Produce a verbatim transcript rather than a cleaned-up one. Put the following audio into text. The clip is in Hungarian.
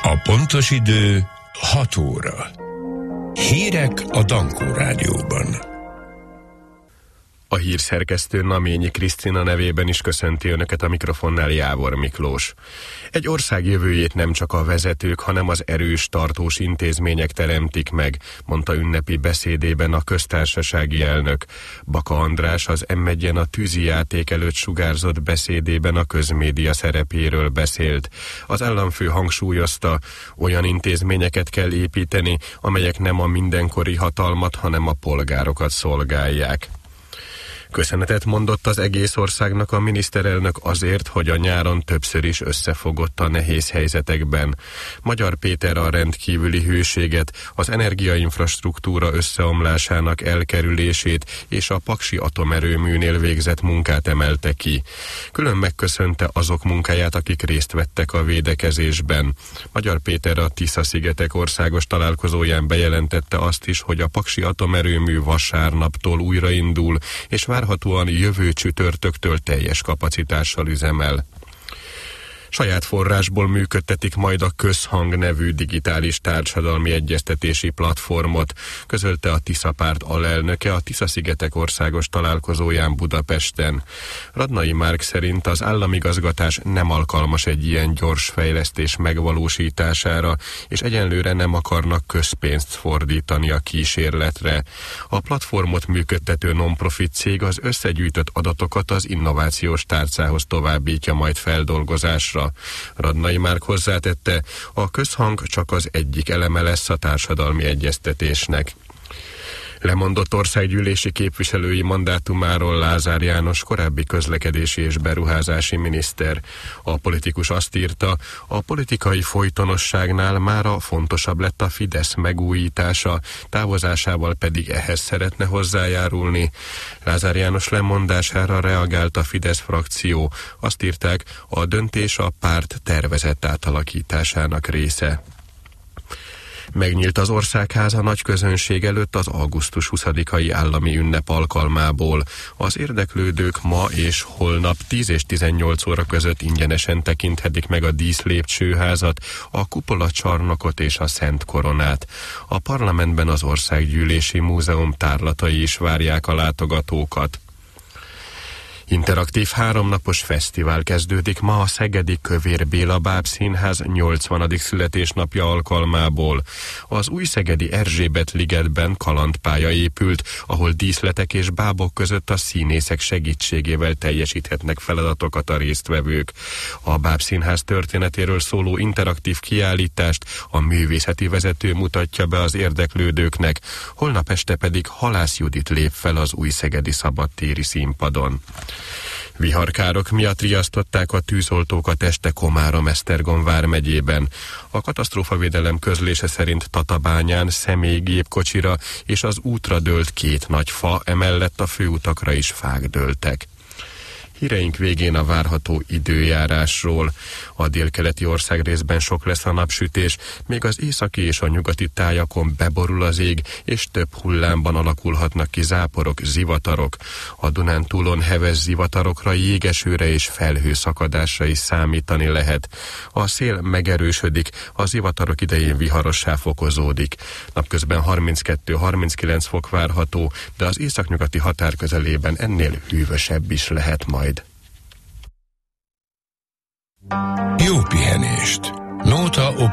A pontos idő hat óra. Hírek a Dankó Rádióban. A hírszerkesztő Naményi Krisztina nevében is köszönti Önöket a mikrofonnál Jávor Miklós. Egy ország jövőjét nem csak a vezetők, hanem az erős, tartós intézmények teremtik meg, mondta ünnepi beszédében a köztársasági elnök. Baka András az em egyen a tűzijáték előtt sugárzott beszédében a közmédia szerepéről beszélt. Az államfő hangsúlyozta, olyan intézményeket kell építeni, amelyek nem a mindenkori hatalmat, hanem a polgárokat szolgálják. Köszönetet mondott az egész országnak a miniszterelnök azért, hogy a nyáron többször is összefogott a nehéz helyzetekben. Magyar Péter a rendkívüli hőséget, az energiainfrastruktúra összeomlásának elkerülését és a paksi atomerőműnél végzett munkát emelte ki. Külön megköszönte azok munkáját, akik részt vettek a védekezésben. Magyar Péter a Tisza-szigetek országos találkozóján bejelentette azt is, hogy a paksi atomerőmű vasárnaptól újraindul, és várhatóan jövő csütörtöktől teljes kapacitással üzemel. Saját forrásból működtetik majd a Közhang nevű digitális társadalmi egyeztetési platformot, közölte a Tisza párt alelnöke a Tisza-szigetek országos találkozóján Budapesten. Radnai Márk szerint az államigazgatás nem alkalmas egy ilyen gyors fejlesztés megvalósítására, és egyenlőre nem akarnak közpénzt fordítani a kísérletre. A platformot működtető non-profit cég az összegyűjtött adatokat az innovációs tárcához továbbítja majd feldolgozásra. Radnai Márk hozzátette, a Közhang csak az egyik eleme lesz a társadalmi egyeztetésnek. Lemondott országgyűlési képviselői mandátumáról Lázár János korábbi közlekedési és beruházási miniszter. A politikus azt írta, a politikai folytonosságnál mára fontosabb lett a Fidesz megújítása, távozásával pedig ehhez szeretne hozzájárulni. Lázár János lemondására reagált a Fidesz frakció. Azt írták, a döntés a párt tervezett átalakításának része. Megnyílt az Országháza nagy közönség előtt az augusztus huszadikai állami ünnep alkalmából. Az érdeklődők ma és holnap tíz és tizennyolc óra között ingyenesen tekinthetik meg a díszlépcsőházat, a kupolacsarnokot és a Szent Koronát. A parlamentben az Országgyűlési Múzeum tárlatai is várják a látogatókat. Interaktív háromnapos fesztivál kezdődik ma a szegedi Kövér Béla Bábszínház nyolcvanadik születésnapja alkalmából. Az új szegedi Erzsébet ligetben kalandpálya épült, ahol díszletek és bábok között a színészek segítségével teljesíthetnek feladatokat a résztvevők. A Bábszínház történetéről szóló interaktív kiállítást a művészeti vezető mutatja be az érdeklődőknek, holnap este pedig Halász Judit lép fel az új szegedi szabadtéri színpadon. Viharkárok miatt riasztották a tűzoltókat este Komárom-Esztergom vármegyében. A katasztrófavédelem közlése szerint Tatabányán személygépkocsira és az útra dőlt két nagy fa, emellett a főutakra is fák dőltek. Híreink végén a várható időjárásról. A délkeleti országrészben sok lesz a napsütés, még az északi és a nyugati tájakon beborul az ég, és több hullámban alakulhatnak ki záporok, zivatarok. A Dunántúlon heves zivatarokra, jégesőre és felhőszakadásra is számítani lehet. A szél megerősödik, a zivatarok idején viharossá fokozódik. Napközben harminckettő-harminckilenc fok várható, de az északnyugati határ közelében ennél hűvösebb is lehet majd. Jó pihenést! Nóta